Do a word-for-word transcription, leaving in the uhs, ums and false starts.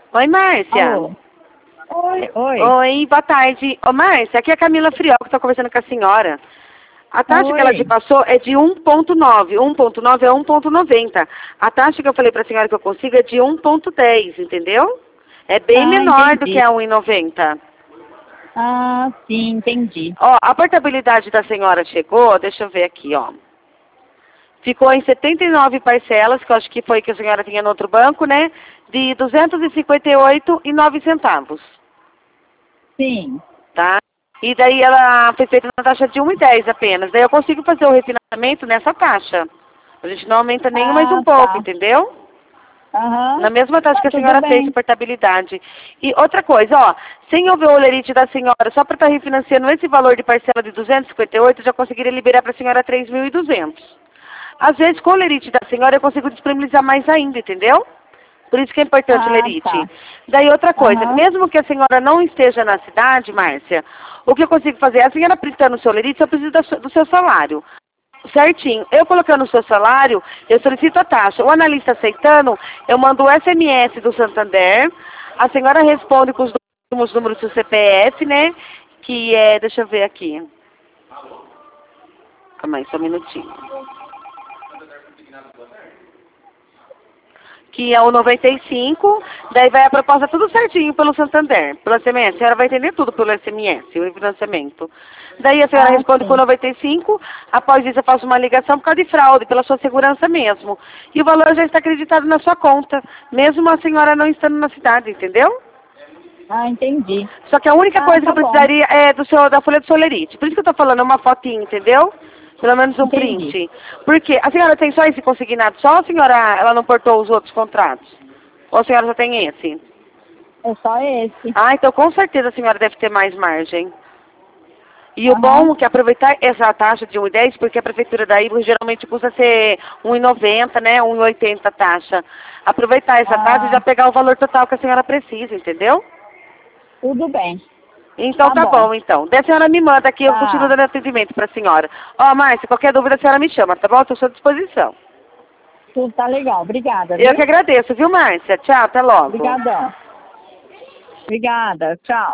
Oi, Márcia. Alô. Oi, oi. Oi, boa tarde. Ô, Márcia, aqui é a Camila Friol, que está conversando com a senhora. A taxa Oi. que ela te passou é de um ponto nove. um ponto nove é um ponto noventa. A taxa que eu falei para a senhora que eu consigo é de um ponto dez, entendeu? É bem Ah, menor entendi. do que a um e noventa. Ah, sim, entendi. Ó, a portabilidade da senhora chegou, deixa eu ver aqui, ó. Ficou em setenta e nove parcelas, que eu acho que foi que a senhora tinha no outro banco, né? De duzentos e cinquenta e oito reais e nove centavos. Sim. Tá? E daí ela foi feita na taxa de um e dez apenas. Daí eu consigo fazer o refinanciamento nessa taxa. A gente não aumenta nem mais um Ah, pouco, tá. entendeu? Aham. Na mesma taxa Tá, que a tudo senhora fez de bem. portabilidade. E outra coisa, ó, sem ouvir o olerite da senhora, só para estar refinanciando esse valor de parcela de duzentos e cinquenta e oito, eu já conseguiria liberar para a senhora três mil e duzentos. Às vezes, com o lerite da senhora, eu consigo disponibilizar mais ainda, entendeu? Por isso que é importante o Ah, lerite. tá. Daí outra coisa, Aham. mesmo que a senhora não esteja na cidade, Márcia, o que eu consigo fazer? A senhora prestando o seu lerite, eu preciso da su- do seu salário. Certinho. Eu colocando o seu salário, eu solicito a taxa. O analista aceitando, eu mando o S M S do Santander. A senhora responde com os últimos números do C P F, né? Que é, deixa eu ver aqui. Calma aí, só um minutinho. Que é o noventa e cinco, daí vai a proposta tudo certinho pelo Santander, pelo S M S. A senhora vai entender tudo pelo S M S, o financiamento. Daí a senhora Ah, responde com sim. noventa e cinco, após isso eu faço uma ligação por causa de fraude, pela sua segurança mesmo. E o valor já está acreditado na sua conta, mesmo a senhora não estando na cidade, entendeu? Ah, entendi. Só que a única Ah, coisa que tá eu bom. precisaria é do seu, da folha de solerite. Por isso que eu estou falando, é uma fotinha, entendeu? Pelo menos um Entendi. print. Porque a senhora tem só esse consignado, só a senhora ela não portou os outros contratos? Ou a senhora só tem esse? É só esse. Ah, então com certeza a senhora deve ter mais margem. E o Aham. bom é que aproveitar essa taxa de um e dez, porque a prefeitura daí geralmente custa ser um e noventa, né? um e oitenta a taxa. Aproveitar essa taxa e Ah, já pegar o valor total que a senhora precisa, entendeu? tudo bem. Então Tá tá bom. bom, então. Daí a senhora me manda aqui, eu continuo Tá. dando atendimento para a senhora. Ó, Márcia, qualquer dúvida a senhora me chama, tá bom? Estou à sua disposição. Tudo tá legal. Obrigada, Eu viu? que agradeço, viu, Márcia? Tchau, até logo. Obrigadão. Obrigada. Tchau.